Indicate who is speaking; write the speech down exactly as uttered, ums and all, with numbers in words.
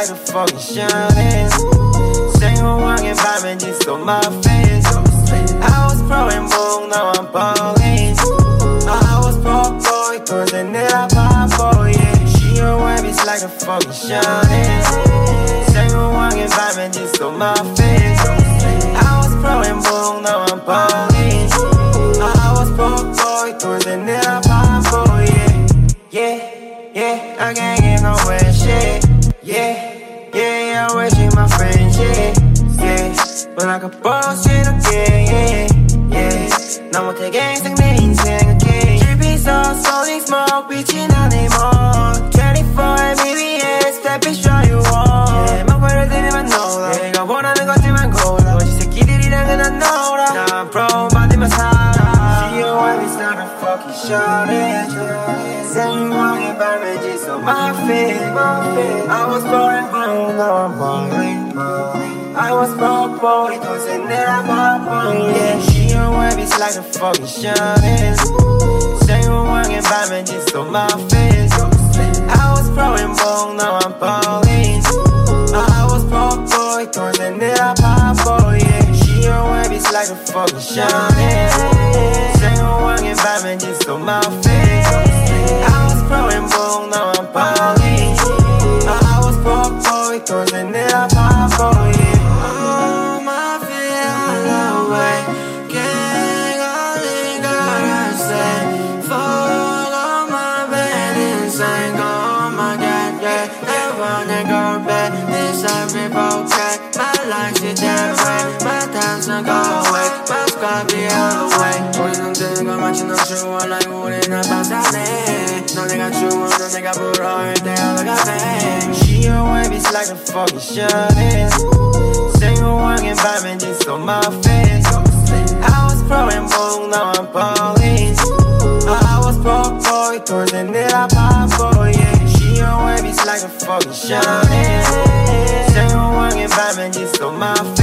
Speaker 1: like a fucking shining. 생활왕의 밤엔 just on my face. I was pro and boom, now I'm balling. I was pro boy, 돌던 내 아파 boy. She your wave is like a fucking shining. 생활왕의 밤엔 just on my face. I was pro and boom, now I'm balling. I was pro boy, 돌던 내 아파 boy. Yeah, yeah, I can't get no way shit. Yeah, yeah, I'm wishing my friends, yeah, yeah. But I could bullshit again, yeah, yeah. 나 못해 갱생 내 인생은 king. 길비서 쏘니 smoke 빛이 나네 more. twenty-four M B S, that bitch all you want. Yeah, 막발을 들이면 놀아. 내가 원하는 것들만 골라. 거지 새끼들이랑은 안 놀아. 난 pro 만들면 살아. She your wife is not a fucking shortage. 생활의 밤에 just on my face. I was born blue, now I'm balling. I was broke, boy, 도대체 내가 바쁜. Yeah, she your wave is like a fucking shining. 생활의 밤에 just on my face. I was pro and boom, now I'm balling. I was broke, boy, 도대체 내가 바쁜. Yeah, she your wave is like a fucking shining. 생활의 밤에 just on my face. I was pro and boom, now I'm balling. I was broke, boy, 도대체 내가 바쁜. Yeah.
Speaker 2: Oh, my feet all away. Can't only gotta say, follow my bed insane. Oh my God, yeah. Never wanna go back. This every okay. My life is that way. My time's not go away. My squad be all away. 우리는 뜨는 걸 마치 넌 추워 like 우리는 밤새네. 너네가 추워 너네가 불어일 때 올라가네.
Speaker 1: She your wave is like a fucking shining. 생활왕의 밤엔 just on my face. I was pro and boom, now I'm balling. I was broke boy, 돌던 내 아파 boy. Yeah, she your wave is like a fucking shining. 생활왕의 밤엔 just on my face.